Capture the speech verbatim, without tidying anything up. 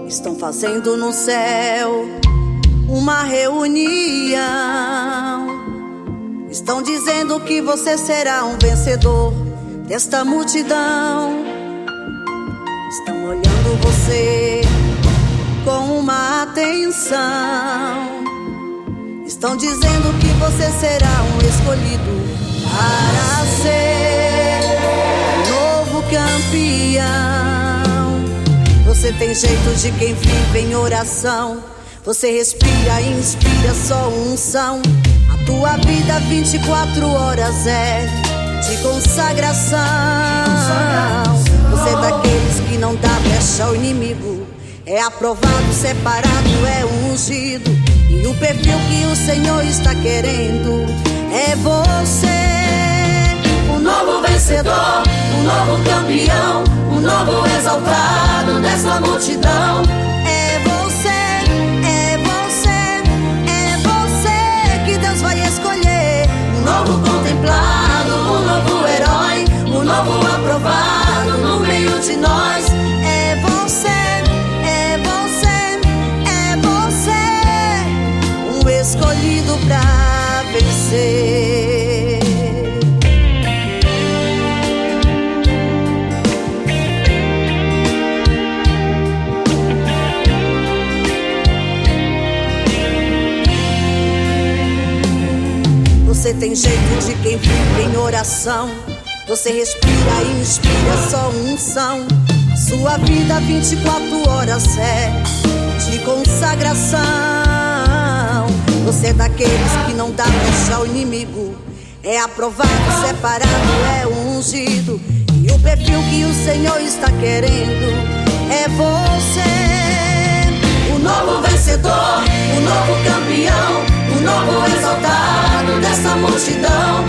Estão fazendo no céu uma reunião. Estão dizendo que você será um vencedor desta multidão. Estão olhando você com uma atenção. Estão dizendo que você será um escolhido para ser o novo campeão. Você tem jeito de quem vive em oração. Você respira e inspira só unção. A tua vida vinte e quatro horas é de consagração. Você é daqueles que não dá brecha ao inimigo. É aprovado, separado, é ungido. E o perfil que o Senhor está querendo é você. O novo vencedor, o novo campeão, o novo exaltado dessa multidão. É você, é você, é você que Deus vai escolher. Um novo contemplado, um novo herói, um novo aprovado no meio de nós. É você, é você, é você, um escolhido pra vencer. Você tem jeito de quem vive em oração. Você respira e inspira só unção. A sua vida vinte e quatro horas é de consagração. Você é daqueles que não dá brecha ao inimigo. É aprovado, separado, é ungido. E o perfil que o Senhor está querendo é você. O novo vencedor, o novo campeão, o novo exaltado dessa multidão.